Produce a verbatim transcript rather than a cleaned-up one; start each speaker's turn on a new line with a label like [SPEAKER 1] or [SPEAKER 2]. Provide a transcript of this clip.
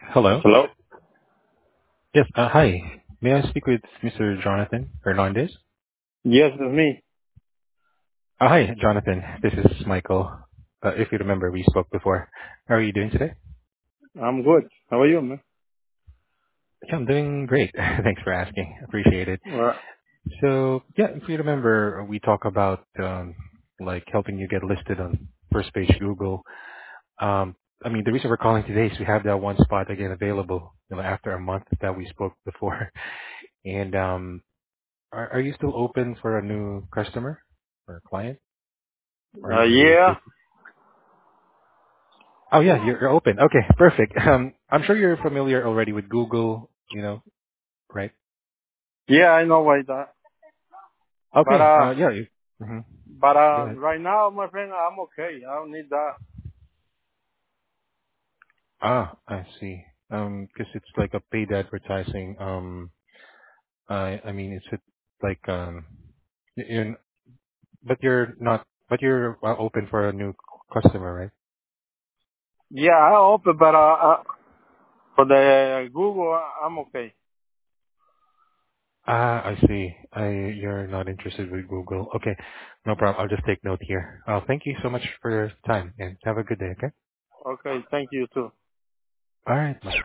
[SPEAKER 1] Hello.
[SPEAKER 2] Hello?
[SPEAKER 1] Yes, uh, hi. May I speak with Mister Jonathan Hernandez?
[SPEAKER 2] Yes, it's me.
[SPEAKER 1] Uh, hi, Jonathan. This is Michael. Uh, if you remember, we spoke before. How are you doing today?
[SPEAKER 2] I'm good. How are you, man?
[SPEAKER 1] Yeah, I'm doing great. Thanks for asking. Appreciate it.
[SPEAKER 2] Uh,
[SPEAKER 1] So, yeah, if you remember, we talk about um, like helping you get listed on first page Google. Um, I mean, the reason we're calling today is we have that one spot again available, you know, after a month that we spoke before. And um, are, are you still open for a new customer or client? Or
[SPEAKER 2] uh,
[SPEAKER 1] are you
[SPEAKER 2] yeah.
[SPEAKER 1] busy? Oh yeah, you're, you're open. Okay, perfect. Um, I'm sure you're familiar already with Google, you know, right?
[SPEAKER 2] Yeah, I know why that. But,
[SPEAKER 1] Okay.
[SPEAKER 2] uh,
[SPEAKER 1] Uh, yeah. You, hmm
[SPEAKER 2] but,
[SPEAKER 1] Go
[SPEAKER 2] uh,
[SPEAKER 1] ahead.
[SPEAKER 2] right now, my friend, I'm okay. I don't need that.
[SPEAKER 1] Ah, I see. Um, because it's like a paid advertising. Um, I I mean, it's a, like um, y- you're, n- but you're not, but you're uh, open for a new c- customer, right?
[SPEAKER 2] Yeah, I open, but, uh, uh for the Google, I'm okay.
[SPEAKER 1] Ah, I see. I You're not interested with Google. Okay, no problem. I'll just take note here. Uh, thank you so much for your time and have a good day. Okay.
[SPEAKER 2] Okay, thank you too.
[SPEAKER 1] All right. Bye.